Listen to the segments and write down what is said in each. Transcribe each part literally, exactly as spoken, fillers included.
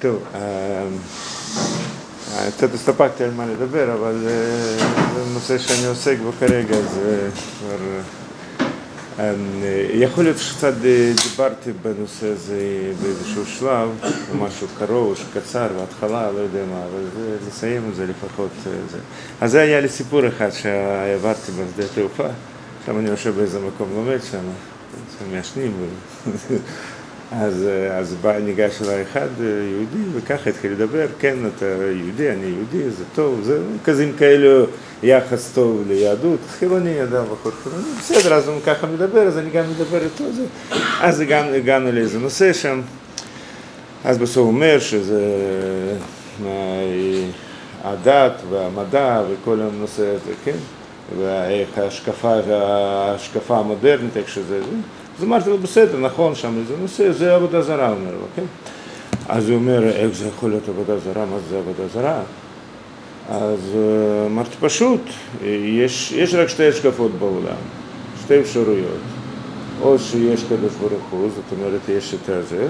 טוב, קצת הסתפקתי על מה לדבר, אבל זה נושא שאני עוסק בו כרגע, זה כבר... יכול להיות שקצת דיברתי בנושא הזה באיזשהו שלב, או משהו קרוב, או שקצר, בהתחלה, לא יודע מה, אבל לסיים את זה לפחות. אז זה היה לי סיפור אחד שהעברתי בשדה התעופה, עכשיו אני יושב באיזה מקום לומד שם, שם מעשנים, אז, אז בא, ניגש אליי אחד יהודי, וככה התחיל לדבר, כן, אתה יהודי, אני יהודי, זה טוב, זה כזים כאלו יחס טוב ליהדות, חילוני, אדם בחור חילוני, בסדר, אז הוא ככה מדבר, אז אני גם מדבר איתו, זה. אז הגענו, הגענו לאיזה נושא שם, אז בסוף הוא אומר שזה הדת והמדע וכל הנושא הזה, כן, ואיך ההשקפה, ההשקפה המודרנית, איך שזה זה. אז אמרתי לו, בסדר, נכון, שם איזה נושא, זה עבודה זרה, אומר לו, כן? אז הוא אומר, איך זה יכול להיות עבודה זרה, מה זה עבודה זרה? אז אמרתי, פשוט, יש, יש רק שתי השקפות בעולם, שתי אפשרויות. או שיש קדוש ברוך הוא, זאת אומרת, יש את זה,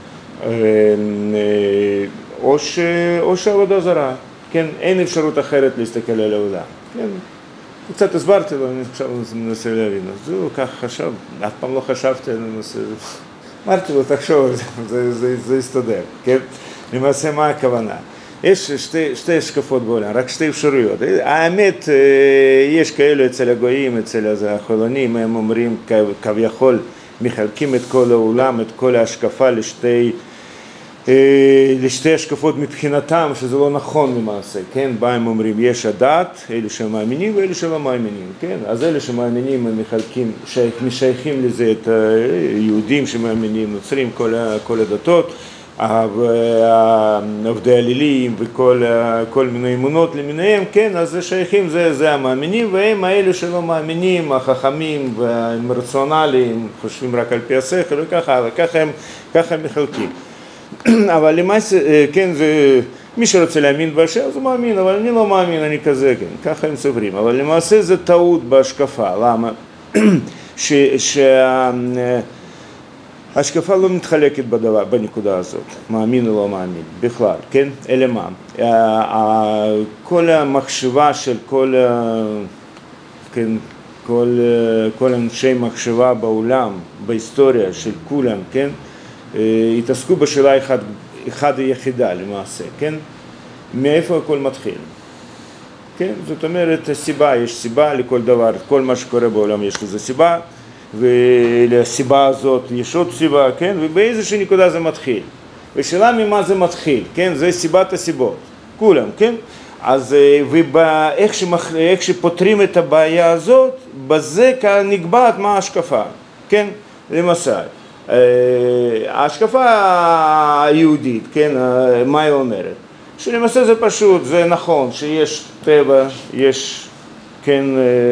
או, ש, או שעבודה זרה, כן? אין אפשרות אחרת להסתכל על העולם, כן? קצת הסברתי לו, אני עכשיו מנסה להבין, אז הוא כך חשב, אף פעם לא חשבתי על הנושא, אמרתי לו, תחשוב, זה, זה, זה יסתדר, כן? למעשה, מה הכוונה? יש שתי, שתי השקפות בעולם, רק שתי אפשרויות. האמת, יש כאלו אצל הגויים, אצל החילונים, הם אומרים כביכול, מחלקים את כל העולם, את כל ההשקפה לשתי... לשתי השקפות מבחינתם, שזה לא נכון למעשה, כן? בה הם אומרים, יש הדת, אלה שמאמינים ואלה שלא מאמינים, כן? אז אלה שמאמינים הם מחלקים, משייכים לזה את היהודים שמאמינים, נוצרים, כל, כל הדתות, עובדי אלילים וכל כל מיני אמונות למיניהם, כן? אז זה שייכים, זה, זה המאמינים, והם האלה שלא מאמינים, החכמים והרציונליים, חושבים רק על פי השכל וככה, וככה הם, ככה הם מחלקים. אבל למעשה, כן, זה, מי שרוצה להאמין בהשם, אז הוא מאמין, אבל אני לא מאמין, אני כזה, כן, ככה הם סוברים. אבל למעשה זה טעות בהשקפה, למה? שההשקפה לא מתחלקת בדבר, בנקודה הזאת, מאמין או לא מאמין, בכלל, כן? אלא מה? כל המחשבה של כל, כן, כל, כל אנשי מחשבה בעולם, בהיסטוריה של כולם, כן? התעסקו בשאלה אחד, אחד היחידה למעשה, כן? מאיפה הכל מתחיל? כן? זאת אומרת, סיבה, יש סיבה לכל דבר, כל מה שקורה בעולם יש לזה סיבה, ולסיבה הזאת יש עוד סיבה, כן? ובאיזושהי נקודה זה מתחיל. ושאלה ממה זה מתחיל, כן? זה סיבת הסיבות, כולם, כן? אז ואיך שמח... איך שפותרים את הבעיה הזאת, בזה נקבעת מה ההשקפה, כן? למשל. ההשקפה היהודית, כן, מה היא אומרת? שלמעשה זה פשוט, זה נכון, שיש טבע, יש, כן,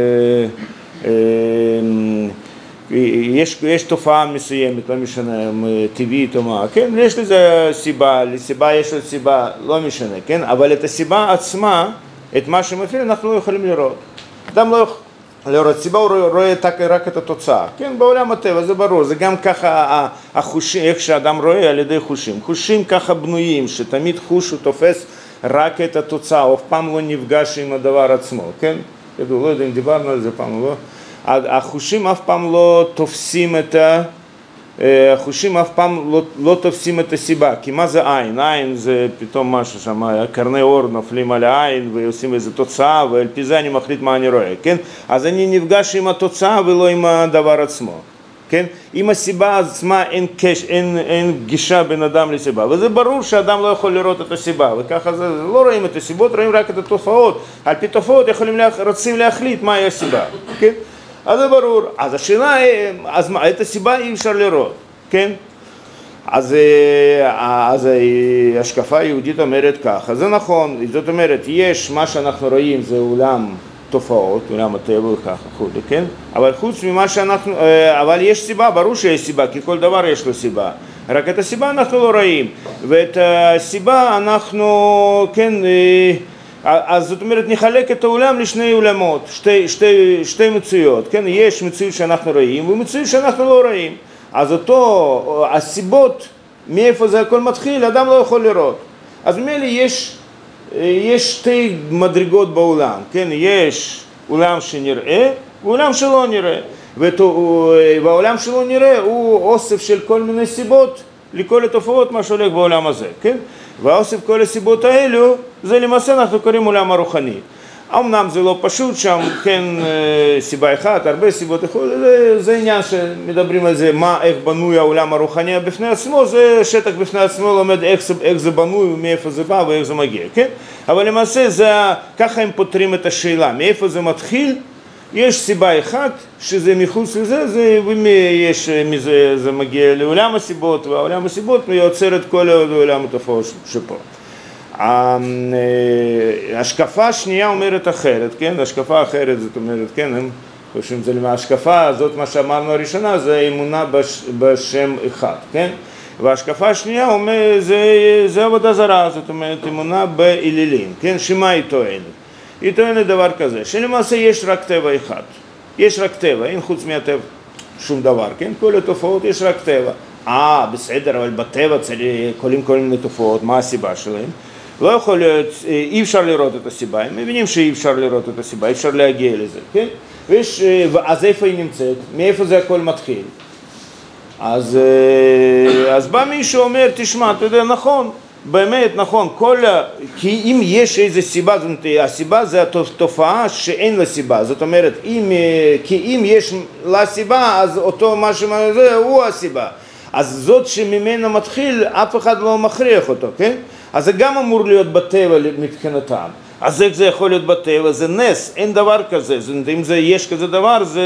יש, יש תופעה מסוימת, לא משנה, טבעית או מה, כן, יש לזה סיבה, לסיבה יש לזה סיבה, לא משנה, כן, אבל את הסיבה עצמה, את מה שמפעיל, אנחנו לא יכולים לראות. אדם לא יכול... לראות סיבה הוא רואה רק את התוצאה, כן, בעולם הטבע זה ברור, זה גם ככה החושים, איך שאדם רואה על ידי חושים, חושים ככה בנויים, שתמיד חוש הוא תופס רק את התוצאה, אף פעם לא נפגש עם הדבר עצמו, כן, ידעו, לא יודע אם דיברנו על זה פעם, לא? החושים אף פעם לא תופסים את ה... החושים אף פעם לא, לא תופסים את הסיבה, כי מה זה עין? עין זה פתאום משהו שם, קרני אור נופלים על העין ועושים איזו תוצאה, ועל פי זה אני מחליט מה אני רואה, כן? אז אני נפגש עם התוצאה ולא עם הדבר עצמו, כן? עם הסיבה עצמה אין, קש, אין, אין גישה בין אדם לסיבה, וזה ברור שאדם לא יכול לראות את הסיבה, וככה זה, לא רואים את הסיבות, רואים רק את התופעות, על פי תופעות יכולים, לה, רוצים להחליט מהי הסיבה, כן? אז זה ברור, אז השאלה, אז מה, את הסיבה אי אפשר לראות, כן? אז, אז השקפה היהודית אומרת ככה, זה נכון, זאת אומרת, יש מה שאנחנו רואים זה עולם תופעות, עולם הטבע וככה, חודי, כן? אבל חוץ ממה שאנחנו, אבל יש סיבה, ברור שיש סיבה, כי כל דבר יש לו סיבה, רק את הסיבה אנחנו לא רואים, ואת הסיבה אנחנו, כן, אז זאת אומרת, נחלק את העולם לשני עולמות, שתי, שתי, שתי מציאות, כן? יש מציאות שאנחנו רואים ומציאות שאנחנו לא רואים. אז אותו, הסיבות מאיפה זה הכל מתחיל, אדם לא יכול לראות. אז ממילא יש, יש שתי מדרגות בעולם, כן? יש עולם שנראה ועולם שלא נראה. והעולם שלא נראה הוא אוסף של כל מיני סיבות לכל התופעות מה שהולך בעולם הזה, כן? והאוסף כל הסיבות האלו זה למעשה אנחנו קוראים עולם הרוחני. אמנם זה לא פשוט שם, כן, סיבה אחת, הרבה סיבות אחרות, זה, זה עניין שמדברים על זה, מה, איך בנוי העולם הרוחני בפני עצמו, זה שטח בפני עצמו לומד איך, איך זה בנוי, מאיפה זה בא ואיך זה מגיע, כן? אבל למעשה זה, ככה הם פותרים את השאלה, מאיפה זה מתחיל, יש סיבה אחת, שזה מחוץ לזה, זה, יש, מזה, זה מגיע לעולם הסיבות, והעולם הסיבות יוצר את כל העולם התופעות שפה. ההשקפה השנייה אומרת אחרת, כן? השקפה אחרת זאת אומרת, כן, הם חושבים זה למה ההשקפה הזאת, מה שאמרנו הראשונה, זה אמונה בש, בשם אחד, כן? וההשקפה השנייה אומר, זה, זה עבודה זרה, זאת אומרת, אמונה באלילים, כן? שמה היא טוענת? היא טוענת דבר כזה, שלמעשה יש רק טבע אחד, יש רק טבע, אין חוץ מהטבע שום דבר, כן? כל התופעות יש רק טבע. אה, בסדר, אבל בטבע קולים כל מיני תופעות, מה הסיבה שלהם? לא יכול להיות, אי אפשר לראות את הסיבה, הם מבינים שאי אפשר לראות את הסיבה, אי אפשר להגיע לזה, כן? ויש, אז איפה היא נמצאת? מאיפה זה הכל מתחיל? אז, אז בא מישהו אומר, תשמע, אתה יודע, נכון, באמת, נכון, כל, כי אם יש איזו סיבה, זאת אומרת, הסיבה זה התופעה שאין לה סיבה, זאת אומרת, אם, כי אם יש לה סיבה, אז אותו משהו הזה הוא הסיבה. אז זאת שממנה מתחיל, אף אחד לא מכריח אותו, כן? אז זה גם אמור להיות בטבע מבחינתם. אז איך זה יכול להיות בטבע? זה נס, אין דבר כזה. זאת אומרת, אם זה, יש כזה דבר, זה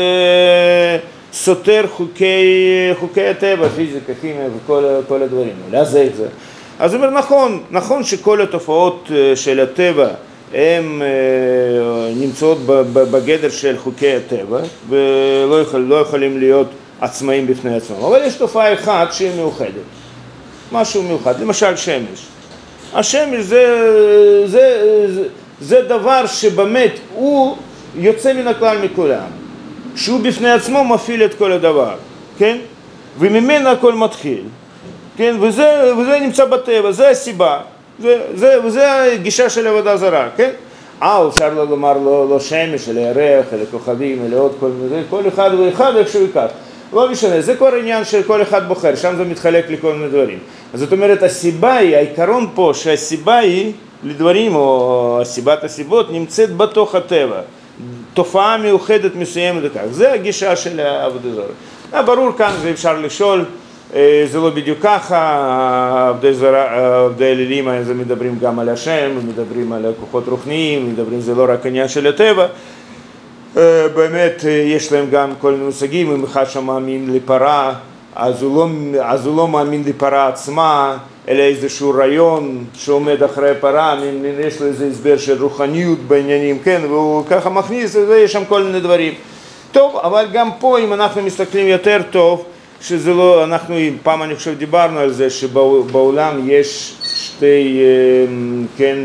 סותר חוקי, חוקי הטבע, פיזיקה, כימיה וכל כל הדברים. אז איך זה? אז הוא אומר, נכון, נכון שכל התופעות של הטבע הן נמצאות בגדר של חוקי הטבע, ולא יכול, לא יכולים להיות עצמאים בפני עצמם. אבל יש תופעה אחת שהיא מיוחדת. משהו מיוחד, למשל שמש. השמש זה, זה, זה, זה דבר שבאמת הוא יוצא מן הכלל מכולם. שהוא בפני עצמו מפעיל את כל הדבר, כן? וממנו הכל מתחיל, כן? וזה, וזה נמצא בטבע, זה הסיבה. זה, זה, וזה הגישה של עבודה זרה, כן? אה, אפשר לא לומר לא, לא שמש, אלא ירח, אלא כוכבים, אלא עוד כל מיני, כל אחד ואחד איך שהוא ייקח. לא משנה, זה כל עניין של כל אחד בוחר, שם זה מתחלק לכל מיני דברים. אז זאת אומרת, הסיבה היא, העיקרון פה שהסיבה היא לדברים, או סיבת הסיבות, נמצאת בתוך הטבע. תופעה מיוחדת מסוימת וכך. זה הגישה של העבודה זרה. ברור כאן, זה אפשר לשאול, זה לא בדיוק ככה, עבדי אלילים זה מדברים גם על השם, מדברים על כוחות רוחניים, מדברים, זה לא רק עניין של הטבע. באמת יש להם גם כל מיני מושגים, אם אחד שם מאמין לפרה, אז הוא לא, אז הוא לא מאמין לפרה עצמה, אלא איזשהו רעיון שעומד אחרי הפרה, יש לו איזה הסבר של רוחניות בעניינים, כן, והוא ככה מכניס, ויש שם כל מיני דברים. טוב, אבל גם פה אם אנחנו מסתכלים יותר טוב, שזה לא, אנחנו פעם אני חושב דיברנו על זה, שבעולם יש שתי, כן,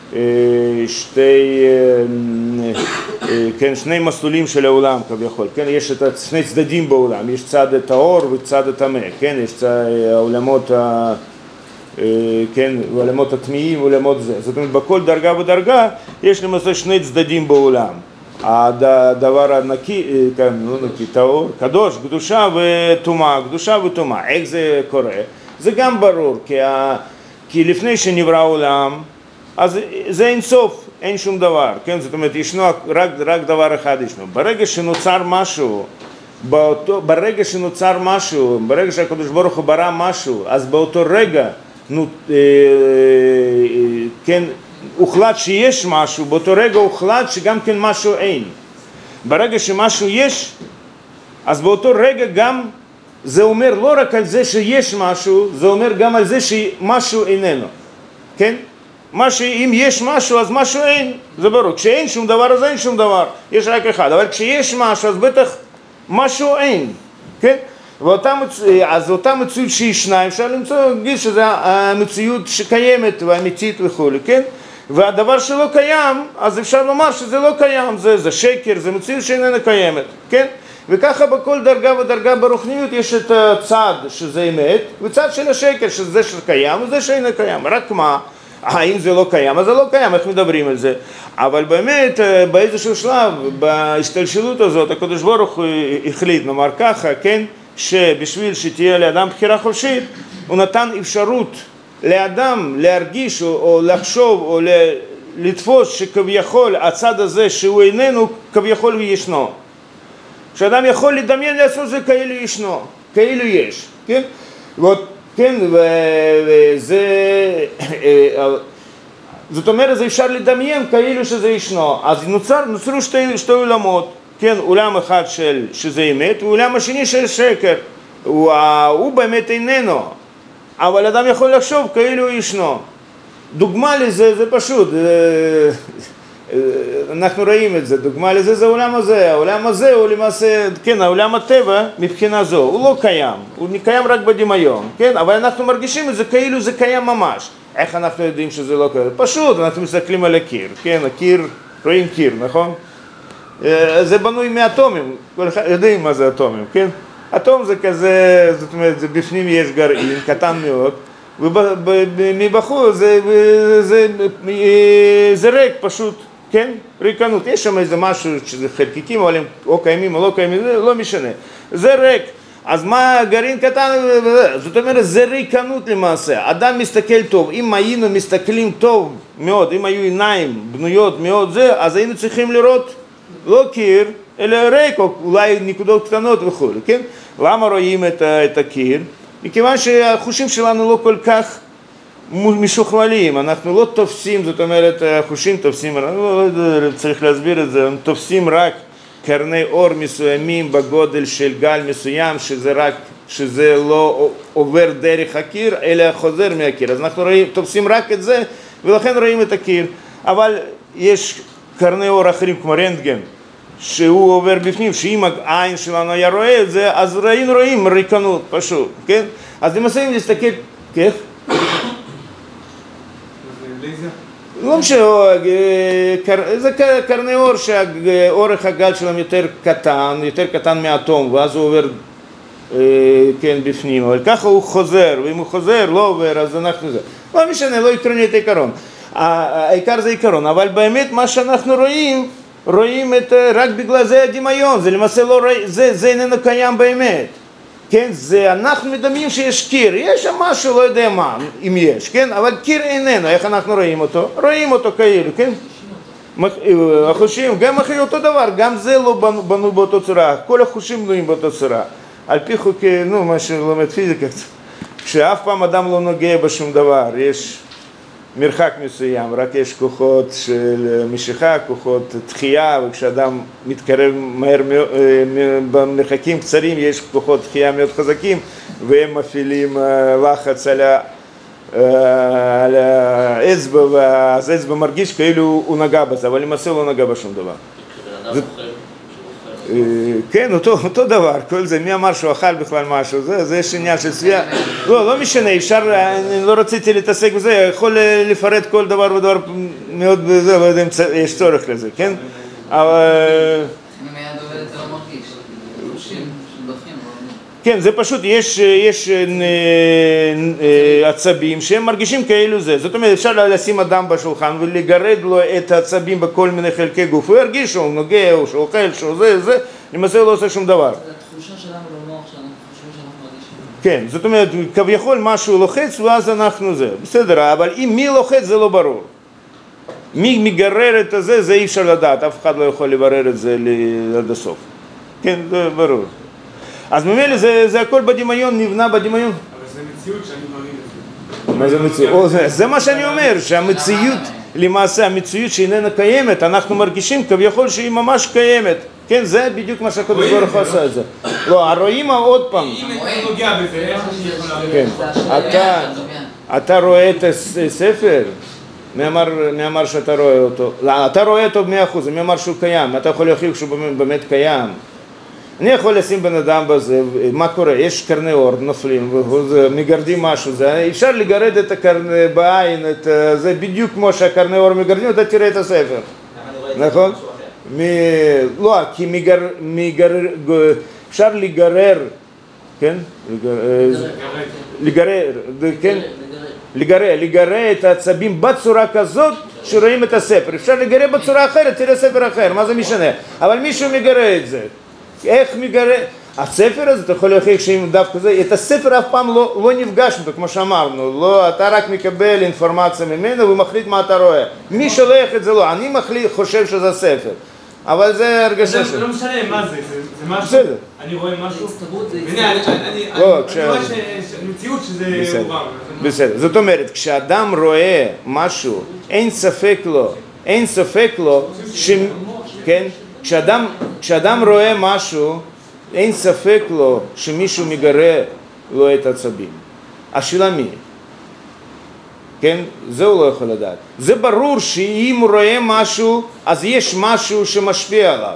שתי, כן, שני מסלולים של העולם כביכול, כן, יש את שני צדדים בעולם, יש צד הטהור וצד הטמא, כן, יש העולמות, כן, העולמות הטמאים ועולמות זה, זאת אומרת בכל דרגה ודרגה יש למעשה שני צדדים בעולם, הדבר הנקי, כן, לא נקי, טהור, קדוש, קדושה וטומאה, קדושה וטומאה, איך זה קורה? זה גם ברור, כי, כי לפני שנברא העולם, אז זה אין סוף, אין שום דבר, כן? זאת אומרת, ישנו רק, רק דבר אחד ישנו. ברגע שנוצר משהו, באותו, ברגע שנוצר משהו, ברגע שהקדוש ברוך הוא ברא משהו, אז באותו רגע, נו, אה, אה, כן, הוחלט שיש משהו, באותו רגע הוחלט שגם כן משהו אין. ברגע שמשהו יש, אז באותו רגע גם, זה אומר לא רק על זה שיש משהו, זה אומר גם על זה שמשהו איננו, כן? מה שאם יש משהו אז משהו אין, זה ברור, כשאין שום דבר אז אין שום דבר, יש רק אחד, אבל כשיש משהו אז בטח משהו אין, כן? ואותה, אז אותה מציאות שהיא שניים, אפשר למצוא, להגיד שזה המציאות שקיימת והאמיתית וכו', כן? והדבר שלא קיים, אז אפשר לומר שזה לא קיים, זה, זה שקר, זה מציאות שאיננה קיימת, כן? וככה בכל דרגה ודרגה ברוחניות יש את הצד שזה אמת, וצד של השקר שזה שקיים וזה שאינו קיים. רק מה, האם זה לא קיים? אז זה לא קיים, איך מדברים על זה? אבל באמת באיזשהו שלב, בהשתלשלות הזאת, הקדוש ברוך הוא החליט, נאמר ככה, כן? שבשביל שתהיה לאדם בחירה חופשית, הוא נתן אפשרות לאדם להרגיש או, או לחשוב או לתפוס שכביכול הצד הזה שהוא איננו, כביכול הוא ישנו. שאדם יכול לדמיין לעשות זה כאילו ישנו, כאילו יש, כן? ועוד, כן, וזה, זאת אומרת, זה אפשר לדמיין כאילו שזה ישנו. אז נוצר, נוצרו שתי, שתי עולמות, כן, עולם אחד של שזה אמת, ועולם השני של שקר. הוא, הוא באמת איננו, אבל אדם יכול לחשוב כאילו הוא ישנו. דוגמה לזה זה פשוט, אנחנו רואים את זה, דוגמה לזה זה העולם הזה, העולם הזה הוא למעשה, כן, העולם הטבע מבחינה זו, הוא לא קיים, הוא קיים רק בדמיון, כן, אבל אנחנו מרגישים את זה כאילו זה קיים ממש. איך אנחנו יודעים שזה לא קיים? פשוט, אנחנו מסתכלים על הקיר, כן, הקיר, רואים קיר, נכון? זה בנוי מאטומים, כל אחד יודעים מה זה אטומים, כן? אטום זה כזה, זאת אומרת, זה בפנים יש גרעין, קטן מאוד, ומבחור זה, זה, זה, זה ריק פשוט, כן? ריקנות, יש שם איזה משהו שזה חלקיקים, אבל הם או קיימים או לא קיימים, זה לא משנה, זה ריק. אז מה גרעין קטן, זאת אומרת, זה ריקנות למעשה. אדם מסתכל טוב, אם היינו מסתכלים טוב מאוד, אם היו עיניים בנויות מאוד זה, אז היינו צריכים לראות לא קיר, אלא ריק, או אולי נקודות קטנות וכו', כן? למה רואים את, את הקיר? מכיוון שהחושים שלנו לא כל כך משוכללים, אנחנו לא תופסים, זאת אומרת, החושים תופסים, לא, לא צריך להסביר את זה, הם תופסים רק קרני אור מסוימים בגודל של גל מסוים, שזה רק, שזה לא עובר דרך הקיר, אלא חוזר מהקיר. אז אנחנו רואים, תופסים רק את זה, ולכן רואים את הקיר. אבל יש קרני אור אחרים כמו רנטגן, שהוא עובר בפנים, שאם העין שלנו היה רואה את זה, אז ראינו רואים ריקנות, פשוט, כן? אז למעשה אם להסתכל, כן? לא משנה, זה קרני אור שהאורך הגל שלהם יותר קטן, יותר קטן מאטום, ואז הוא עובר, כן, בפנים, אבל ככה הוא חוזר, ואם הוא חוזר, לא עובר, אז אנחנו זה. לא משנה, לא עקרוני את העיקרון. העיקר זה עיקרון, אבל באמת מה שאנחנו רואים, רואים את, רק בגלל זה הדמיון, זה למעשה לא רואים, זה, זה איננו קיים באמת, כן, זה אנחנו מדמיים שיש קיר, יש שם משהו, לא יודע מה, אם יש, כן, אבל קיר איננו, איך אנחנו רואים אותו? רואים אותו כאילו, כן, החושים, גם אחרי אותו דבר, גם זה לא בנו, בנו באותו צורה, כל החושים בנויים באותו צורה, על פי חוקי, נו, מה שלומד פיזיקה, שאף פעם אדם לא נוגע בשום דבר, יש מרחק מסוים, רק יש כוחות של משיכה, כוחות דחייה, וכשאדם מתקרב מהר במרחקים קצרים יש כוחות דחייה מאוד חזקים, והם מפעילים לחץ על, ה, על האצבע, ואז האצבע מרגיש כאילו הוא נגע בזה, אבל למעשה לא נגע בשום דבר. זה, כן, אותו, אותו דבר, כל זה, מי אמר שהוא אכל בכלל משהו, זה, זה יש עניין של צביעה, לא, לא משנה, אפשר, אני לא רציתי להתעסק בזה, יכול לפרט כל דבר ודבר מאוד בזה, לא יודע אם יש צורך לזה, כן? אבל... אם היד עובדת זה לא מרגיש, חושים של דוחים, כן, זה פשוט, יש, יש עצבים שהם מרגישים כאילו זה, זאת אומרת, אפשר לשים אדם בשולחן ולגרד לו את העצבים בכל מיני חלקי גוף, הוא ירגיש שהוא נוגע, או שהוא אוכל, שהוא זה, זה, למעשה לא עושה שום דבר. זה התחושה שלנו במוח שאנחנו חושבים שאנחנו מרגישים. כן, זאת אומרת, כביכול משהו לוחץ ואז אנחנו זה, בסדר, אבל אם מי לוחץ זה לא ברור. מי מגרר את זה, זה אי אפשר לדעת, אף אחד לא יכול לברר את זה עד הסוף. כן, זה ברור. אז ממילא זה, זה הכל בדמיון, נבנה בדמיון. אבל זה מציאות שאני מאמין את זה. מה זה מציאות? זה, זה מה שאני אומר, שהמציאות, למעשה המציאות שאיננה קיימת, אנחנו מרגישים כביכול שהיא ממש קיימת. כן, זה בדיוק מה שהקדוש ברוך הוא עשה את זה. לא, רואים עוד פעם. אם אתה נוגע בזה, איך אני יכול להבין? כן, אתה, אתה רואה את הספר? מי אמר, מי אמר שאתה רואה אותו? לא, אתה רואה אותו במאה אחוז, מי אמר שהוא קיים? אתה יכול להוכיח שהוא באמת קיים. אני יכול לשים בן אדם בזה, מה קורה? יש קרני אור, נופלים, מגרדים משהו, זה, אפשר לגרד את הקרני בעין, את, זה בדיוק כמו שהקרני אור מגרדים, אתה תראה את הספר, נכון? לא, כי מגרר, אפשר לגרר, כן? לגרר, כן? לגרר, לגרר את העצבים בצורה כזאת שרואים את הספר. אפשר לגרר בצורה אחרת, תראה ספר אחר, מה זה משנה? אבל מישהו מגרר את זה. איך מגרר? הספר הזה, אתה יכול להוכיח שאם דווקא זה, את הספר אף פעם לא, לא נפגש איתו, כמו שאמרנו, לא, אתה רק מקבל אינפורמציה ממנו ומחליט מה אתה רואה. מי שולח את זה לא, אני מחליט, חושב שזה הספר. אבל זה הרגשה זה לא משנה מה זה, זה משהו, בסדר. אני רואה משהו, הנה, אני רואה מציאות שזה רובם. בסדר, זאת אומרת, כשאדם רואה משהו, אין ספק לו, אין ספק לו, כן, כשאדם, כשאדם רואה משהו, אין ספק לו שמישהו מגרה לו את עצבים. השאלה מי? כן? זה הוא לא יכול לדעת. זה ברור שאם הוא רואה משהו, אז יש משהו שמשפיע עליו.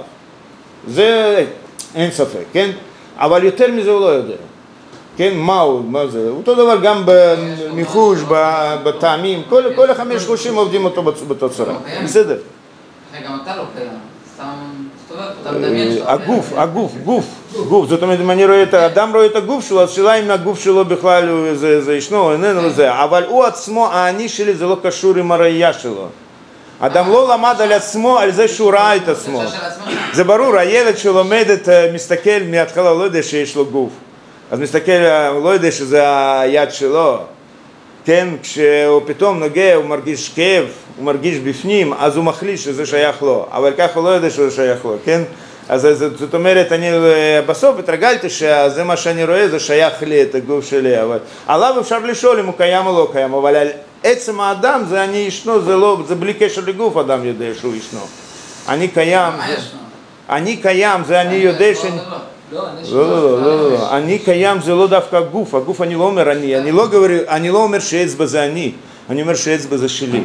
זה אין ספק, כן? אבל יותר מזה הוא לא יודע. כן? מה הוא? מה זה? אותו דבר גם בניחוש, בטעמים, כל, כל החמש חושים עובדים אותו בתוצרה. בסדר? גם אתה לא קיים. סתם מסתובב, אתה מדמיין שלו. הגוף, הגוף, גוף, גוף. זאת אומרת, אם אני רואה את האדם רואה את הגוף שלו, אז שאלה אם הגוף שלו בכלל זה ישנו, איננו וזה. אבל הוא עצמו, האני שלי, זה לא קשור עם הראייה שלו. אדם לא למד על עצמו, על זה שהוא ראה את עצמו. זה ברור, הילד שלומד את, מסתכל מההתחלה, הוא לא יודע שיש לו גוף. אז מסתכל, הוא לא יודע שזה היד שלו. כן, כשהוא פתאום נוגע, הוא מרגיש כאב, הוא מרגיש בפנים, אז הוא מחליט שזה שייך לו, אבל ככה הוא לא יודע שזה שייך לו, כן? אז זאת אומרת, אני בסוף התרגלתי שזה מה שאני רואה, זה שייך לי, את הגוף שלי, אבל עליו אפשר לשאול אם הוא קיים או לא קיים, אבל על עצם האדם זה אני ישנו, זה לא, זה בלי קשר לגוף אדם יודע שהוא ישנו. אני קיים, אני קיים, זה אני יודע שאני... לא, לא, לא, לא, אני קיים זה לא דווקא הגוף, הגוף אני לא אומר אני, אני לא אומר, אני לא אומר שאצבע זה אני, אני אומר שאצבע זה שלי,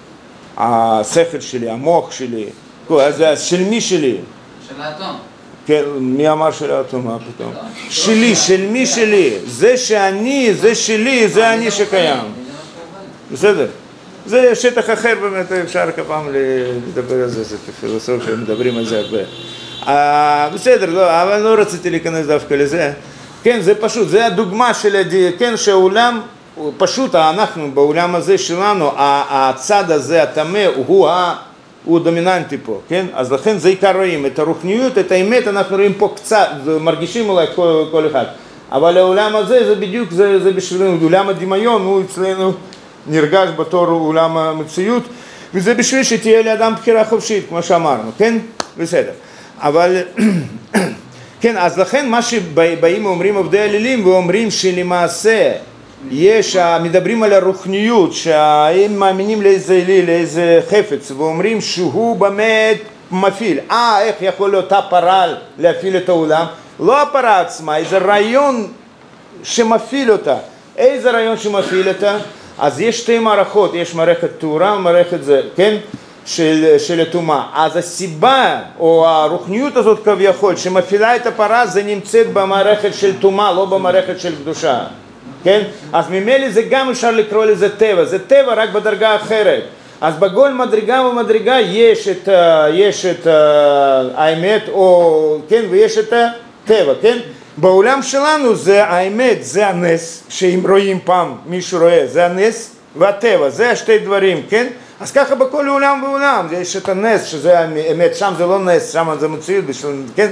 השכל שלי, המוח שלי, אז של מי שלי? של האטום. כן, מי אמר של האטום, מה פתאום? שלי, של מי שלי, זה שאני, זה שלי, זה אני שקיים. בסדר? זה שטח אחר באמת, אפשר כפעם לדבר על זה, זה פילוסופיה, מדברים על זה הרבה. Uh, בסדר, לא, אבל לא רציתי להיכנס דווקא לזה. כן, זה פשוט, זה הדוגמה של, כן, שהעולם, פשוט אנחנו, בעולם הזה שלנו, הצד הזה, הטמא, הוא, הוא דומיננטי פה, כן? אז לכן זה עיקר רואים, את הרוחניות, את האמת, אנחנו רואים פה קצת, מרגישים אולי כל, כל אחד. אבל העולם הזה, זה בדיוק, זה, זה בשבילנו, עולם הדמיון, הוא אצלנו נרגש בתור עולם המציאות, וזה בשביל שתהיה לאדם בחירה חופשית, כמו שאמרנו, כן? בסדר. אבל, כן, אז לכן מה שבאים ואומרים עובדי אלילים ואומרים שלמעשה יש, מדברים על הרוחניות, שהם מאמינים לאיזה אליל, לאיזה חפץ, ואומרים שהוא באמת מפעיל. אה, איך יכול להיות הפרה להפעיל את העולם? לא הפרה עצמה, איזה רעיון שמפעיל אותה. איזה רעיון שמפעיל אותה? אז יש שתי מערכות, יש מערכת תאורה ומערכת זה, כן? של, של התאומה. אז הסיבה או הרוחניות הזאת כביכול שמפעילה את הפרה זה נמצאת במערכת של תאומה, לא במערכת של קדושה. כן? אז ממילא זה גם אפשר לקרוא לזה טבע, זה טבע רק בדרגה אחרת. אז בכל מדרגה ומדרגה יש את, יש את האמת, או, כן, ויש את הטבע, כן? בעולם שלנו זה האמת, זה הנס, שאם רואים פעם, מישהו רואה, זה הנס והטבע, זה השתי דברים, כן? אז ככה בכל עולם ועולם, יש את הנס, שזה האמת, שם זה לא נס, שם זה מציאות, כן?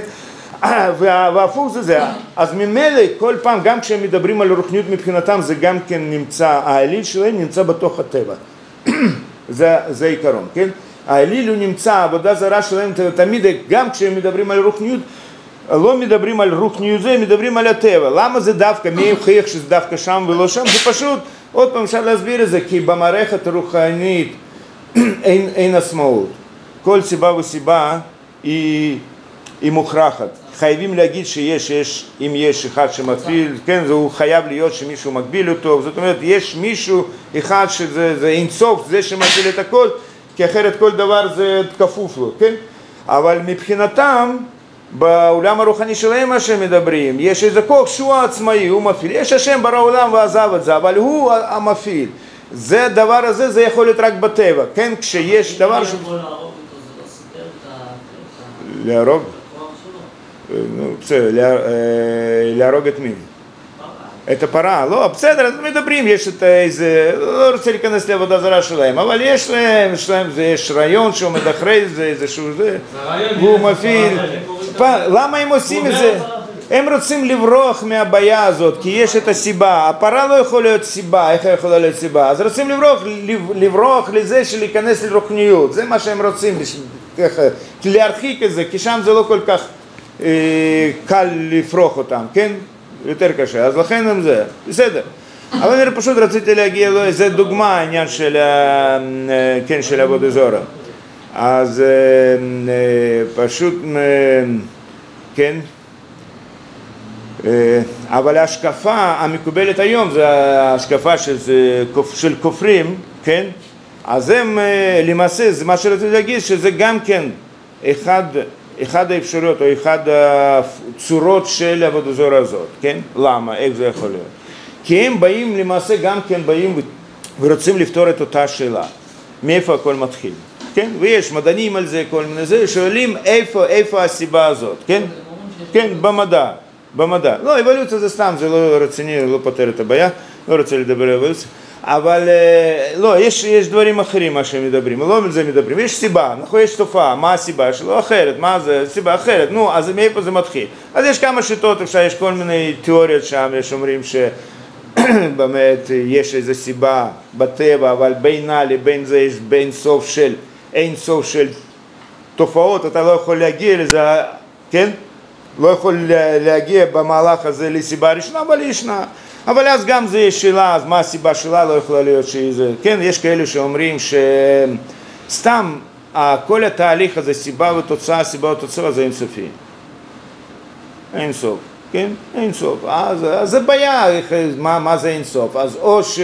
והפוך זה זה, אז ממילא כל פעם, גם כשהם מדברים על רוחניות מבחינתם, זה גם כן נמצא, האליל שלהם נמצא בתוך הטבע. זה, זה עיקרון, כן? האליל הוא נמצא, העבודה זרה שלהם תמיד, גם כשהם מדברים על רוחניות, לא מדברים על רוחניות זה, מדברים על הטבע. למה זה דווקא? מי הוכיח שזה דווקא שם ולא שם? זה פשוט, עוד פעם אפשר להסביר את זה, כי במערכת הרוחנית אין, אין עצמאות. כל סיבה וסיבה היא, היא מוכרחת. חייבים להגיד שיש, יש, אם יש אחד שמפעיל, כן, זה הוא חייב להיות שמישהו מגביל אותו, זאת אומרת, יש מישהו אחד שזה זה אינסוף, זה שמפעיל את הכל, כי אחרת כל דבר זה כפוף לו, כן? אבל מבחינתם, בעולם הרוחני שלהם מה שהם מדברים, יש איזה כוח שהוא העצמאי, הוא מפעיל, יש השם ברא עולם ועזב את זה, אבל הוא המפעיל. זה הדבר הזה, זה יכול להיות רק בטבע, כן? כשיש דבר ש... להרוג? נו, בסדר, להרוג את מי? את הפרה, לא, בסדר, אז מדברים, יש את איזה, לא רוצה להיכנס לעבודה זרה שלהם, אבל יש להם, יש להם, יש רעיון שעומד אחרי זה, איזשהו זה, והוא מפעיל, למה הם עושים את זה? הם רוצים לברוח מהבעיה הזאת, כי יש את הסיבה, הפרה לא יכול להיות סיבה, איך יכולה להיות סיבה? אז רוצים לברוח, לברוח לזה של להיכנס לרוחניות, זה מה שהם רוצים, להרחיק את זה, כי שם זה לא כל כך אה, קל לפרוח אותם, כן? יותר קשה, אז לכן הם זה, בסדר. אבל אני פשוט רציתי להגיע לו, זה דוגמה, העניין של, כן, של עבודה זרה. אז פשוט, כן, אבל ההשקפה המקובלת היום, זה ההשקפה של, של כופרים, כן? אז הם, למעשה, זה מה שרציתי להגיד, שזה גם כן אחד, אחד האפשרויות או אחד הצורות של עבודה זרה הזאת, כן? למה? איך זה יכול להיות? כי הם באים, למעשה גם כן באים ורוצים לפתור את אותה שאלה. מאיפה הכל מתחיל? כן? ויש מדענים על זה, כל מיני זה, שואלים איפה, איפה הסיבה הזאת, כן? כן, במדע, במדע. לא, אבולוציה זה סתם, זה לא רציני, לא פותר את הבעיה, לא רוצה לדבר על אבולוציה. אבל לא, יש, יש דברים אחרים מה שהם מדברים, לא על זה מדברים, יש סיבה, נכון, יש תופעה, מה הסיבה שלו? אחרת, מה זה? סיבה אחרת, נו, אז מאיפה זה מתחיל? אז יש כמה שיטות, אפשר, יש כל מיני תיאוריות שם, יש אומרים שבאמת יש איזו סיבה בטבע, אבל בינה לבין זה יש בין סוף של, אין סוף של תופעות, אתה לא יכול להגיע לזה, כן? לא יכול להגיע במהלך הזה לסיבה ראשונה, אבל ישנה. אבל אז גם זה יש שאלה, אז מה הסיבה שלה לא יכולה להיות שהיא זה, כן, יש כאלה שאומרים שסתם כל התהליך הזה, סיבה ותוצאה, סיבה ותוצאה, זה אינסופי. אין סוף, כן? אין סוף. אז, אז זה בעיה, מה, מה זה אין סוף? אז או ש,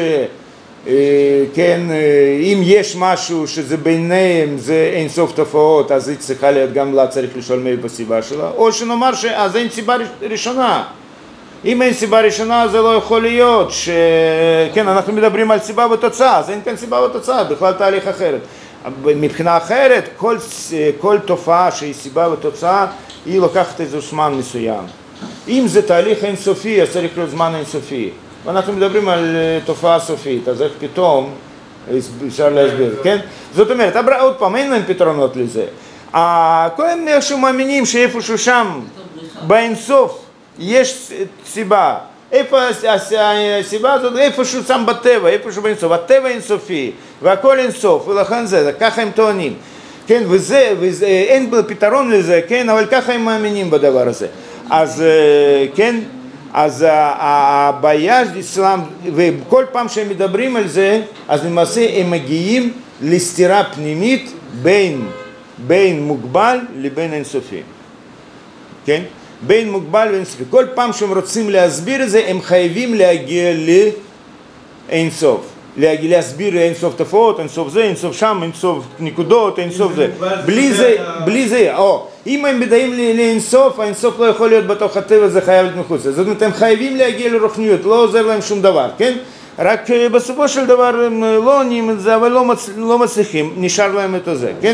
כן, אם יש משהו שזה ביניהם, זה אין סוף תופעות, אז היא צריכה להיות גם לה צריך לשאול מאיפה הסיבה שלה, או שנאמר שאז אין סיבה ראשונה. אם אין סיבה ראשונה זה לא יכול להיות, שכן, אנחנו מדברים על סיבה ותוצאה, אז אין כאן סיבה ותוצאה, בכלל תהליך אחרת. מבחינה אחרת, כל, כל תופעה שהיא סיבה ותוצאה, היא לוקחת איזה זמן מסוים. אם זה תהליך אינסופי, אז צריך להיות זמן אינסופי. ואנחנו מדברים על תופעה סופית, אז איך פתאום אפשר להסביר, כן? זאת אומרת, עוד פעם, אין להם פתרונות לזה. כל הם איכשהו מאמינים שאיפשהו שם, באינסוף, יש סיבה. איפה הסיבה הזאת? איפשהו שם בטבע, איפשהו באינסוף. הטבע אינסופי, והכל אינסוף, ולכן זה, ככה הם טוענים. כן, וזה, וזה, אין פתרון לזה, כן, אבל ככה הם מאמינים בדבר הזה. אז, כן, אז הבעיה של אסלאם, וכל פעם שהם מדברים על זה, אז למעשה הם מגיעים לסתירה פנימית בין, בין מוגבל לבין אינסופי. כן? בין מוגבל ואינסופי. כל פעם שהם רוצים להסביר את זה, הם חייבים להגיע לאינסוף. להגיע להסביר אינסוף תופעות, אינסוף זה, אינסוף שם, אינסוף נקודות, אינסוף זה. בלי זה, בלי זה, או, אם הם מדעים לאינסוף, האינסוף לא יכול להיות בתוך הטבע, זה חייב להיות מחוץ. זאת אומרת, הם חייבים להגיע לרוחניות, לא עוזר להם שום דבר, כן? רק בסופו של דבר הם לא עונים את זה, אבל לא, מצ... לא מצליחים, נשאר להם את זה, כן?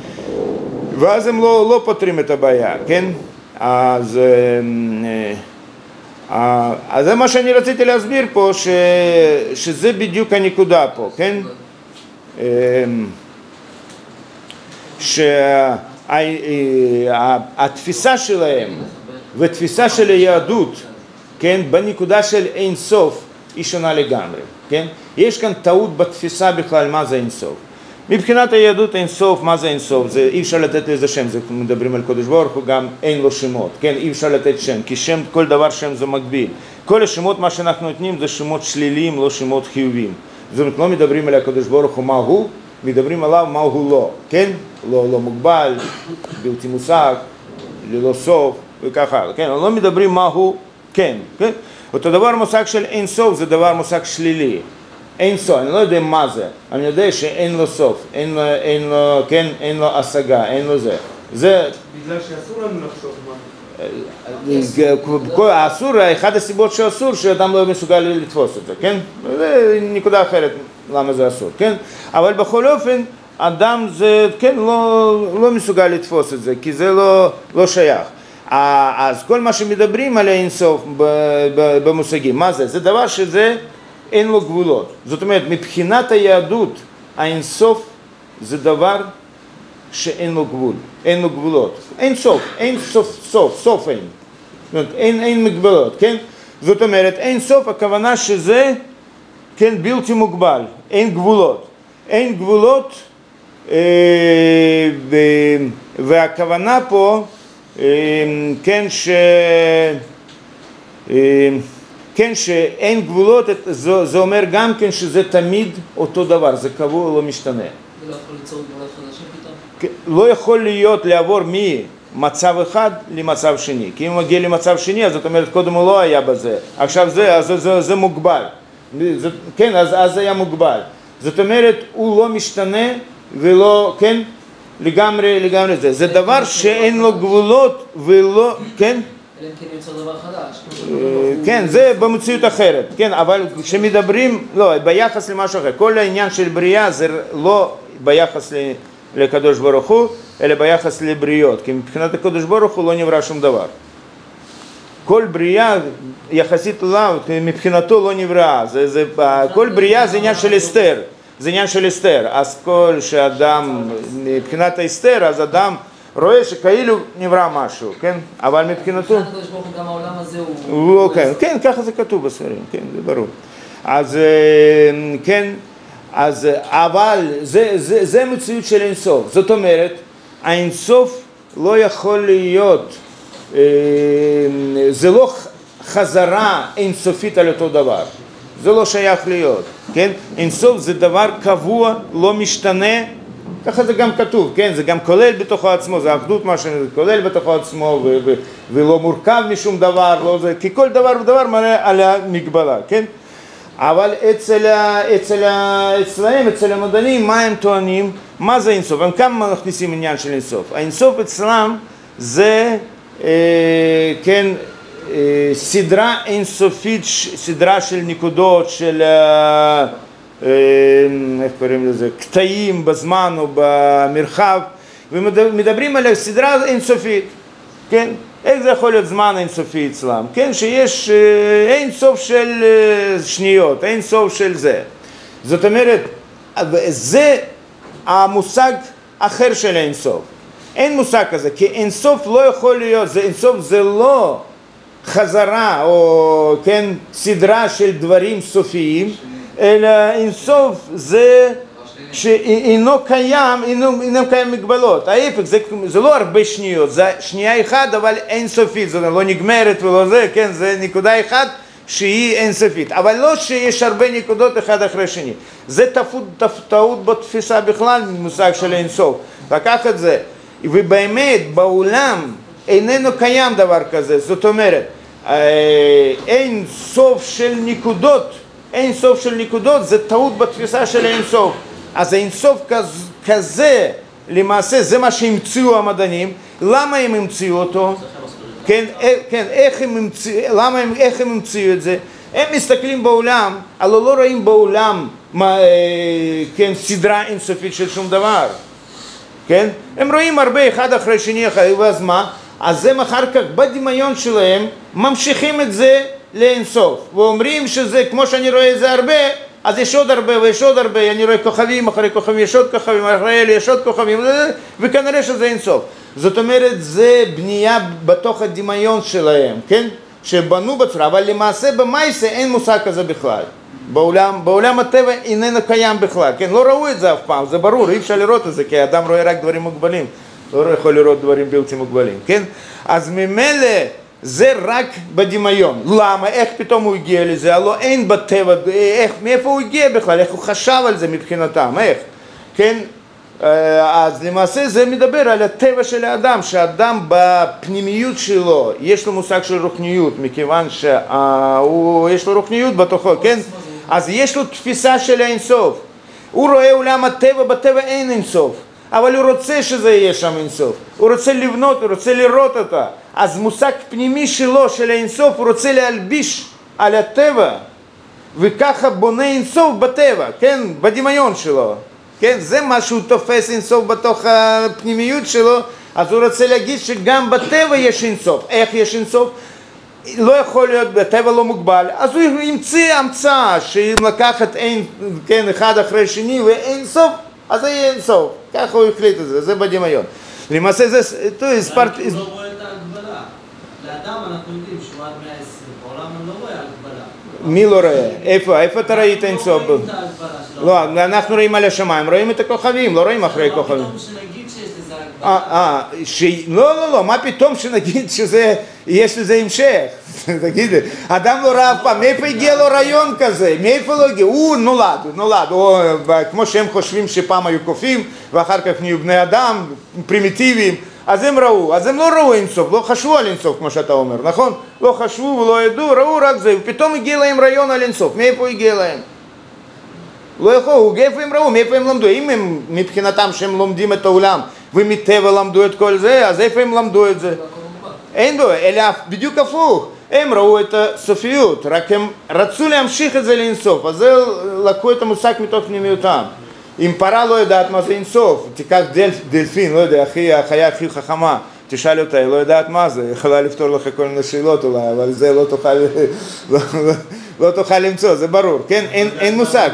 ואז הם לא, לא פותרים את הבעיה, כן? אז, אז זה מה שאני רציתי להסביר פה, ש, שזה בדיוק הנקודה פה, כן? שהתפיסה שלהם ותפיסה של היהדות, כן, בנקודה של אין סוף, היא שונה לגמרי, כן? יש כאן טעות בתפיסה בכלל מה זה אין סוף. מבחינת היהדות אין סוף, מה זה אין סוף? זה אי אפשר לתת לזה שם, זה מדברים על קודש ברוך הוא, גם אין לו שמות, כן? אי אפשר לתת שם, כי שם, כל דבר שם זה מגביל. כל השמות מה שאנחנו נותנים זה שמות שליליים, לא שמות חיוביים. זאת אומרת, לא מדברים על הקודש ברוך הוא מה הוא, מדברים עליו מה הוא לא, כן? לא, לא מוגבל, בלתי מושג, ללא סוף, וככה, כן? לא מדברים מה הוא, כן, כן? אותו דבר מושג של אין סוף זה דבר מושג שלילי. אין סוף, אני לא יודע מה זה, אני יודע שאין לו סוף, אין לו, אין לו, כן, אין לו השגה, אין לו זה. זה... בגלל שאסור לנו לחשוב מה. האסור, אחד הסיבות שאסור, שאדם לא מסוגל לתפוס את זה, כן? זה נקודה אחרת למה זה אסור, כן? אבל בכל אופן, אדם זה, כן, לא, לא מסוגל לתפוס את זה, כי זה לא, לא שייך. אז כל מה שמדברים על האינסוף במושגים, מה זה? זה דבר שזה אין לו גבולות. זאת אומרת, מבחינת היהדות, האינסוף זה דבר שאין לו גבול, אין לו גבולות. אין סוף, אין סוף, סוף, סוף אין. זאת אומרת, אין, אין מגבלות, כן? זאת אומרת, אין סוף, הכוונה שזה, כן, בלתי מוגבל, אין גבולות. אין גבולות, אה, ו, והכוונה פה, אה, כן, ש... אה, כן, שאין גבולות, זה, זה אומר גם כן שזה תמיד אותו דבר, זה קבוע, לא משתנה. זה לא יכול ליצור גבולות חדשים פתאום? לא יכול להיות לעבור ממצב אחד למצב שני, כי אם הוא מגיע למצב שני, אז זאת אומרת, קודם הוא לא היה בזה, עכשיו זה, אז זה, זה, זה מוגבל, זה, כן, אז, אז זה היה מוגבל, זאת אומרת, הוא לא משתנה ולא, כן, לגמרי, לגמרי זה, זה דבר שאין לו גבולות ולא, כן, אלא אם כן יוצר דבר חדש. כן, זה במציאות אחרת, כן, אבל כשמדברים, לא, ביחס למשהו אחר, כל העניין של בריאה זה לא ביחס לקדוש ברוך הוא, אלא ביחס לבריות, כי מבחינת הקדוש ברוך הוא לא נברא שום דבר. כל בריאה יחסית אליו, מבחינתו לא נברא, זה, זה, כל בריאה זה עניין של אסתר, זה עניין של אסתר, אז כל שאדם, מבחינת האסתר, אז אדם רואה שכאילו נברא משהו, כן? אבל מבחינתו... גם העולם הזה הוא... הוא... כן, כן, ככה זה כתוב בספרים, כן, זה ברור. אז כן, אז אבל זה, זה, זה מציאות של אינסוף. זאת אומרת, האינסוף לא יכול להיות, זה לא חזרה אינסופית על אותו דבר. זה לא שייך להיות, כן? אינסוף זה דבר קבוע, לא משתנה, ככה זה גם כתוב, כן? זה גם כולל בתוכו עצמו, זה אחדות מה שזה כולל בתוכו עצמו ו- ו- ולא מורכב משום דבר, לא זה, כי כל דבר ודבר מראה על המגבלה, כן? אבל אצל, אצל, אצלהם, אצל המדענים, מה הם טוענים? מה זה אינסוף? הם כמה מכניסים עניין של אינסוף? האינסוף אצלם זה, אה, כן, אה, סדרה אינסופית, סדרה של נקודות, של... אה, איך קוראים לזה, קטעים בזמן או במרחב, ומדברים על סדרה אינסופית, כן? איך זה יכול להיות זמן אינסופי אצלם? כן, שיש אין סוף של שניות, אין סוף של זה. זאת אומרת, זה המושג אחר של אין סוף. אין מושג כזה, כי אין סוף לא יכול להיות, זה אין סוף זה לא חזרה או כן, סדרה של דברים סופיים, אלא אינסוף זה שאינו קיים, אינו, אינו קיים מגבלות. ההפך, זה, זה לא הרבה שניות, זה שנייה אחת אבל אינסופית, זאת אומרת, לא נגמרת ולא זה, כן, זה נקודה אחת שהיא אינסופית. אבל לא שיש הרבה נקודות אחד אחרי שני. זה טעות, טעות בתפיסה בכלל ממושג של אינסוף. לקח את זה. ובאמת, בעולם איננו קיים דבר כזה. זאת אומרת, אין סוף של נקודות, אין סוף של נקודות, זה טעות בתפיסה של אין סוף. אז אין סוף כזה, כזה, למעשה, זה מה שהמציאו המדענים. למה הם המציאו אותו? כן, כן, איך הם המציאו, למה הם, איך הם המציאו את זה? הם מסתכלים בעולם, אבל לא רואים בעולם, מה, כן, סדרה אינסופית של שום דבר. כן? הם רואים הרבה אחד אחרי שני אחרי, ואז מה? אז הם אחר כך בדמיון שלהם ממשיכים את זה לאינסוף, ואומרים שזה, כמו שאני רואה את זה הרבה, אז יש עוד הרבה ויש עוד הרבה, אני רואה כוכבים אחרי כוכבים, יש עוד כוכבים, אחרי אלה יש עוד כוכבים, וכנראה שזה אינסוף. זאת אומרת, זה בנייה בתוך הדמיון שלהם, כן? שבנו בצורה, אבל למעשה במעשה אין מושג כזה בכלל. בעולם, בעולם הטבע איננו קיים בכלל, כן? לא ראו את זה אף פעם, זה ברור, אי אפשר לראות את זה, כי האדם רואה רק דברים מוגבלים, לא יכול לראות דברים בלתי מוגבלים, כן? אז ממילא זה רק בדמיון. למה? איך פתאום הוא הגיע לזה? הלוא אין בטבע, איך, מאיפה הוא הגיע בכלל? איך הוא חשב על זה מבחינתם? איך? כן? אז למעשה זה מדבר על הטבע של האדם, שהאדם בפנימיות שלו, יש לו מושג של רוחניות, מכיוון שיש לו רוחניות בתוכו, כן? אז יש לו תפיסה של האינסוף. הוא רואה עולם הטבע, בטבע אין אינסוף. אבל הוא רוצה שזה יהיה שם אינסוף, הוא רוצה לבנות, הוא רוצה לראות אותה. אז מושג פנימי שלו, של האינסוף, הוא רוצה להלביש על הטבע, וככה בונה אינסוף בטבע, כן, בדמיון שלו. כן? זה מה שהוא תופס אינסוף בתוך הפנימיות שלו, אז הוא רוצה להגיד שגם בטבע יש אינסוף. איך יש אינסוף? לא יכול להיות, בטבע לא מוגבל, אז הוא ימציא המצאה שאם לקחת אין, כן, אחד אחרי שני ואין סוף, אז זה יהיה אין סוף. ככה הוא החליט את זה, זה בדמיון. למעשה זה, אתה הספרתי... הוא לא רואה את ההגבלה. לאדם אנחנו יודעים שהוא עד מאה ועשרים, בעולם הוא לא רואה הגבלה. מי לא רואה? איפה? איפה אתה ראית אין סוף? לא רואים את ההגבלה שלו. לא, אנחנו רואים על השמיים, רואים את הכוכבים, לא רואים אחרי כוכבים. מה פתאום שנגיד שיש לזה הגבלה? אה, אה, לא, לא, לא, מה פתאום שנגיד שזה, יש לזה המשך? תגיד, אדם לא ראה אף פעם, מאיפה הגיע לו רעיון כזה? מאיפה לא הגיע? הוא נולד, הוא נולד, או כמו שהם חושבים שפעם היו קופים, ואחר כך נהיו בני אדם, פרימיטיביים, אז הם ראו, אז הם לא ראו אינסוף, לא חשבו על אינסוף כמו שאתה אומר, נכון? לא חשבו ולא ידעו, ראו רק זה, ופתאום הגיע להם רעיון על אינסוף, מאיפה הגיע להם? לא יכול, איפה הם ראו, מאיפה הם למדו? אם הם מבחינתם שהם לומדים את העולם ומטבע למדו את כל זה, אז איפה הם למדו את זה? אין בו, אלא בדיוק הפוך, הם ראו את הסופיות, רק הם רצו להמשיך את זה לאינסוף, אז זה לקחו את המושג מתוך פנימיותם. אם פרה לא יודעת מה זה אינסוף, תיקח דל, דלפין, לא יודע, הכי, החיה הכי חכמה, תשאל אותה, היא לא יודעת מה זה, יכולה לפתור לך כל מיני שאלות אולי, אבל זה לא תוכל, לא, לא, לא תוכל למצוא, זה ברור, כן? אין, אין מושג.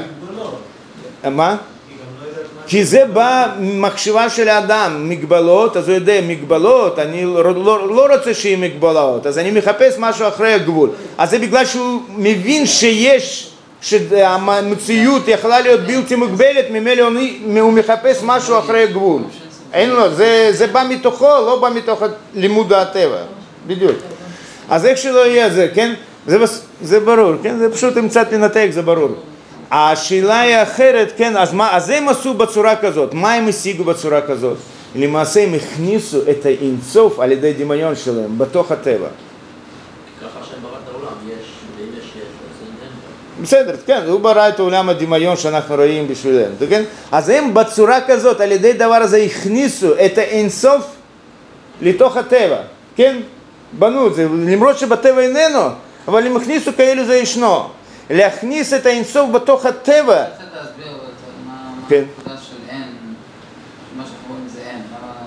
מה? כי זה בא מחשבה של האדם, מגבלות, אז הוא יודע, מגבלות, אני לא, לא, לא רוצה שיהיה מגבלות, אז אני מחפש משהו אחרי הגבול. אז זה בגלל שהוא מבין שיש, שהמציאות יכולה להיות בלתי מוגבלת, ממילא הוא מחפש משהו אחרי הגבול. אין לו, זה, זה בא מתוכו, לא בא מתוך לימוד הטבע, בדיוק. אז איך שלא יהיה זה, כן? זה, זה ברור, כן? זה פשוט אם קצת לנתק, זה ברור. השאלה היא אחרת, כן, אז, מה, אז הם עשו בצורה כזאת, מה הם השיגו בצורה כזאת? למעשה הם הכניסו את האינסוף על ידי דמיון שלהם, בתוך הטבע. ככה שהם ברא את העולם, יש, ואם יש יש, אז בסדר, כן, הוא ברא את העולם הדמיון שאנחנו רואים בשבילנו, כן? אז הם בצורה כזאת, על ידי דבר הזה הכניסו את האינסוף לתוך הטבע, כן? בנו את זה, למרות שבטבע איננו, אבל הם הכניסו כאילו זה ישנו. להכניס את האינסוף בתוך הטבע. איך אתה להסביר מה הנקודה של אין, מה שאנחנו רואים זה אין,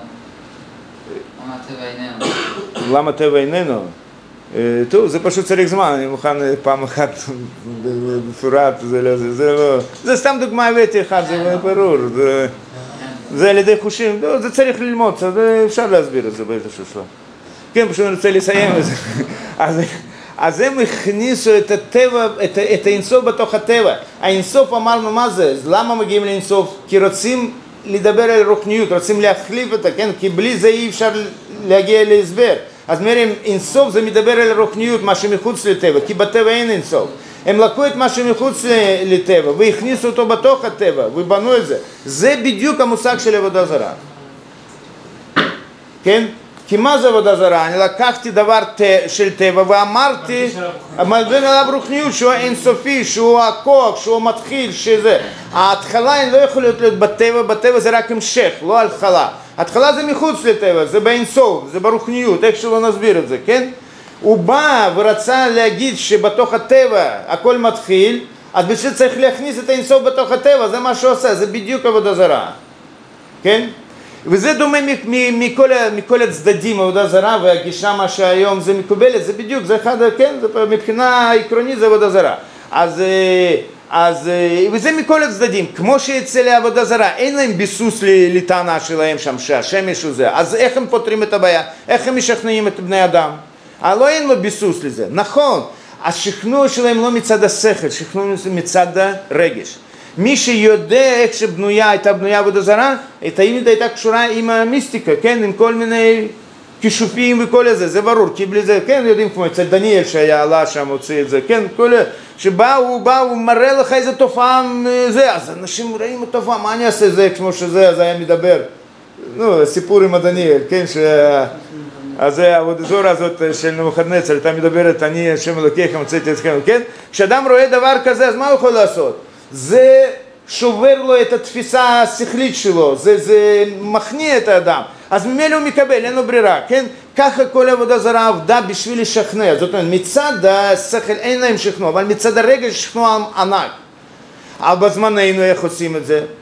למה הטבע איננו? למה הטבע איננו? טוב, זה פשוט צריך זמן, אני מוכן פעם אחת בפורט, זה לא, זה סתם דוגמה הבאתי אחד, זה ברור, זה על ידי חושים, זה צריך ללמוד, אפשר להסביר את זה באיזשהו שלב. כן, פשוט אני רוצה לסיים את זה. אז הם הכניסו את הטבע, את, את האינסוף בתוך הטבע. האינסוף אמרנו מה זה? למה מגיעים לאינסוף? כי רוצים לדבר על רוחניות, רוצים להחליף אותה, כן? כי בלי זה אי אפשר להגיע להסבר. אז מראים, אינסוף זה מדבר על רוחניות, מה שמחוץ לטבע, כי בטבע אין אינסוף. הם לקחו את מה שמחוץ לטבע והכניסו אותו בתוך הטבע ובנו את זה. זה בדיוק המושג של עבודה זרה. כן? כי מה זה עבודה זרה? אני לקחתי דבר של טבע ואמרתי, מלבין עליו רוחניות שהוא אינסופי, שהוא הכוח, שהוא מתחיל, שזה. ההתחלה לא יכולה להיות בטבע, בטבע זה רק המשך, לא התחלה. ההתחלה זה מחוץ לטבע, זה באינסוף, זה ברוחניות, איך שלא נסביר את זה, כן? הוא בא ורצה להגיד שבתוך הטבע הכל מתחיל, אז בשביל צריך להכניס את האינסוף בתוך הטבע, זה מה שהוא עושה, זה בדיוק עבודה זרה, כן? וזה דומה מכל, מכל הצדדים, עבודה זרה והגישה מה שהיום זה מקובלת, זה בדיוק, זה אחד, כן, זה מבחינה עקרונית זה עבודה זרה. אז, אז, וזה מכל הצדדים, כמו שאצל העבודה זרה, אין להם ביסוס לטענה שלהם שם, שהשמש הוא זה, אז איך הם פותרים את הבעיה? איך הם משכנעים את בני אדם? לא אין לו ביסוס לזה, נכון, השכנוע שלהם לא מצד השכל, שכנוע מצד הרגש. מי שיודע איך שבנויה הייתה בנויה עבודה זרה, את האמת הייתה קשורה עם המיסטיקה, כן, עם כל מיני כישופים וכל זה, זה ברור, כי בלי זה, כן, יודעים כמו אצל דניאל שהיה עלה שם, הוציא את זה, כן, כל זה, שבא, הוא בא, הוא מראה לך איזה תופעה, זה, אז אנשים רואים את תופעה, מה אני אעשה זה, כמו שזה, אז היה מדבר, נו, סיפור עם הדניאל, כן, ש... אז זה העבודה הזאת של נבוכדנצר, אתה מדברת, אני השם אלוקיכם, מצאתי אתכם, כן, כשאדם רואה דבר כזה, אז מה הוא יכול לעשות? זה שובר לו את התפיסה השכלית שלו, זה, זה מכניע את האדם, אז ממילא הוא מקבל, אין לו ברירה, כן? ככה כל עבודה זרה עבדה בשביל לשכנע, זאת אומרת, מצד השכל אין להם שכנוע, אבל מצד הרגש שכנוע ענק. אבל בזמננו איך עושים את זה?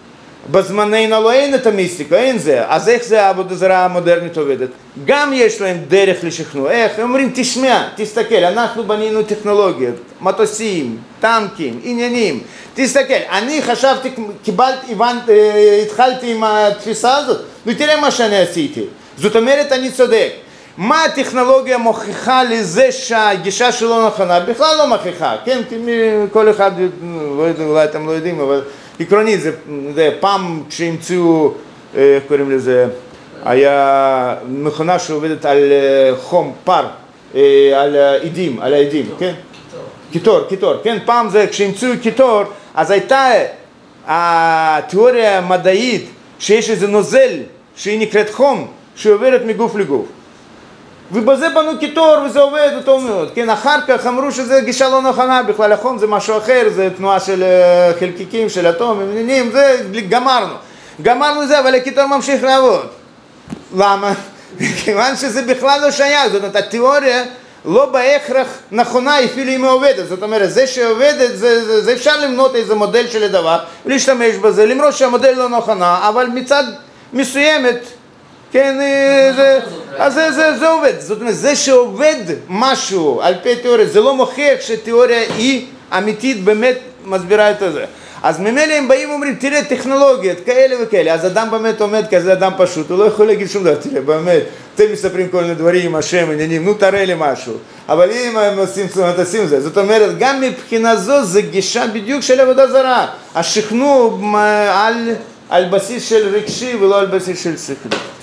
בזמננו לא אין את המיסטיקה, אין זה. אז איך זה העבודה זרה המודרנית עובדת? גם יש להם דרך לשכנוע. איך? הם אומרים, תשמע, תסתכל, אנחנו בנינו טכנולוגיות, מטוסים, טנקים, עניינים. תסתכל, אני חשבתי, קיבלתי, הבנת, התחלתי עם התפיסה הזאת, ותראה מה שאני עשיתי. זאת אומרת, אני צודק. מה הטכנולוגיה מוכיחה לזה שהגישה שלו נכונה? בכלל לא מוכיחה, כן? כי כל אחד, אולי אתם לא יודעים, אבל עקרונית, זה, זה פעם כשהמציאו, איך קוראים לזה, היה מכונה שעובדת על חום, פר, על עדים, על העדים, כן? קיטור, קיטור, כן? פעם זה, כשהמציאו קיטור, אז הייתה התיאוריה המדעית שיש איזה נוזל שהיא נקראת חום, שעוברת מגוף לגוף. ובזה בנו קיטור וזה עובד אותו מאוד, כן? אחר כך אמרו שזה גישה לא נכונה, בכלל החום זה משהו אחר, זה תנועה של חלקיקים, של אטומים, עניינים, זה גמרנו. גמרנו זה, אבל הקיטור ממשיך לעבוד. למה? כיוון שזה בכלל לא שייך, זאת אומרת, התיאוריה לא בהכרח נכונה, אפילו אם היא עובדת. זאת אומרת, זה שעובדת, זה, זה, זה אפשר למנות איזה מודל של הדבר, להשתמש בזה, למרות שהמודל לא נכונה, אבל מצד מסוימת, כן, זה, אז זה, זה, זה עובד. זאת אומרת, זה שעובד משהו על פי תיאוריה, זה לא מוכיח שתיאוריה היא אמיתית, באמת מסבירה את זה. אז ממילא הם באים ואומרים, תראה, טכנולוגיות, כאלה וכאלה. אז אדם באמת עומד כזה אדם פשוט, הוא לא יכול להגיד שום דבר, תראה, באמת, אתם מספרים כל מיני דברים, השם, עניינים, נו תראה לי משהו. אבל אם הם עושים תעשים זה, זאת אומרת, גם מבחינה זו, זה גישה בדיוק של עבודה זרה. השכנוע על, על בסיס של רגשי ולא על בסיס של שכלי.